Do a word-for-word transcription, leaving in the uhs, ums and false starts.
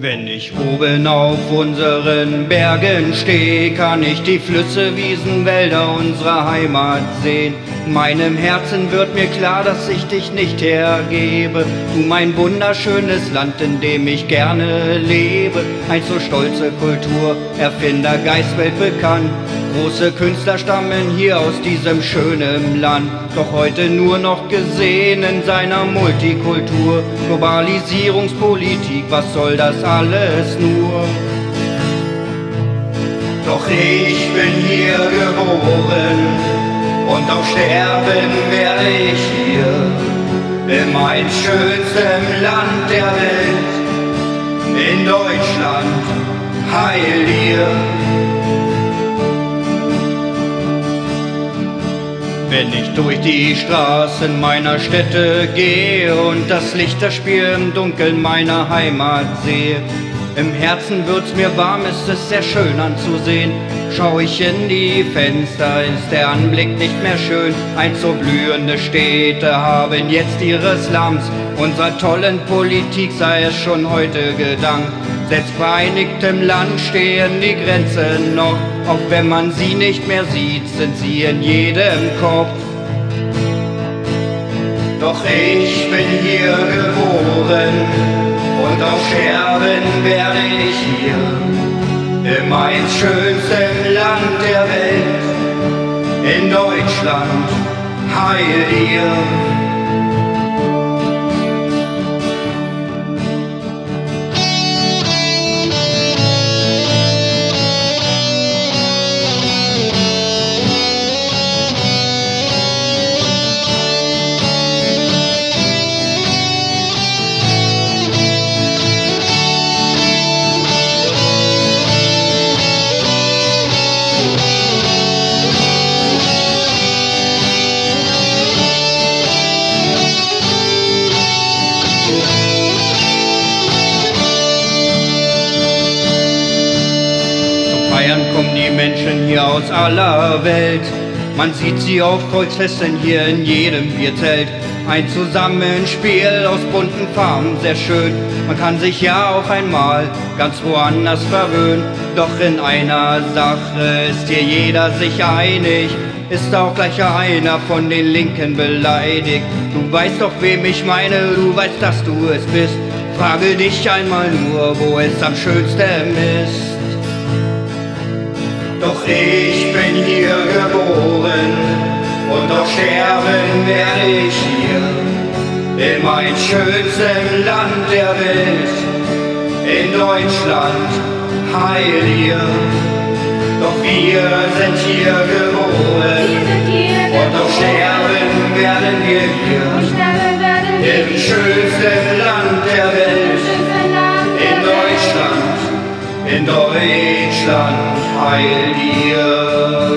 Wenn ich oben auf unseren Bergen steh, kann ich die Flüsse, Wiesen, Wälder unserer Heimat sehen. Meinem Herzen wird mir klar, dass ich dich nicht hergebe. Du mein wunderschönes Land, in dem ich gerne lebe. Einst so stolze Kultur, Erfinder, Geist weltbekannt. Große Künstler stammen hier aus diesem schönen Land. Doch heute nur noch gesehen in seiner Multikultur. Globalisierungspolitik, was soll das alles nur? Doch ich bin hier geboren und auch sterben werde ich hier, in mein schönstem Land der Welt, in Deutschland, heil dir. Wenn ich durch die Straßen meiner Städte gehe und das Lichterspiel im Dunkeln meiner Heimat sehe, im Herzen wird's mir warm, ist es sehr schön anzusehen. Schau ich in die Fenster, ist der Anblick nicht mehr schön. Einst so blühende Städte haben jetzt ihre Slums. Unserer tollen Politik sei es schon heute gedankt. Selbst vereinigtem Land stehen die Grenzen noch. Auch wenn man sie nicht mehr sieht, sind sie in jedem Kopf. Doch ich bin hier geboren und auch sterben werde ich hier, in mein schönstem Land der Welt, in Deutschland, heil dir. Feiern kommen die Menschen hier aus aller Welt. Man sieht sie auf Volksfesten hier in jedem Bierzelt. Ein Zusammenspiel aus bunten Farben, sehr schön. Man kann sich ja auch einmal ganz woanders verwöhnen. Doch in einer Sache ist hier jeder sich einig. Ist auch gleich einer von den Linken beleidigt. Du weißt doch, wem ich meine, du weißt, dass du es bist. Frage dich einmal nur, wo es am schönsten ist. Doch ich bin hier geboren und auch sterben werde ich hier, in mein schönstem Land der Welt, in Deutschland, heil dir. Doch wir sind hier geboren und auch sterben werden wir hier, im schönsten Land der Welt, in Deutschland, in Deutschland, heil dir.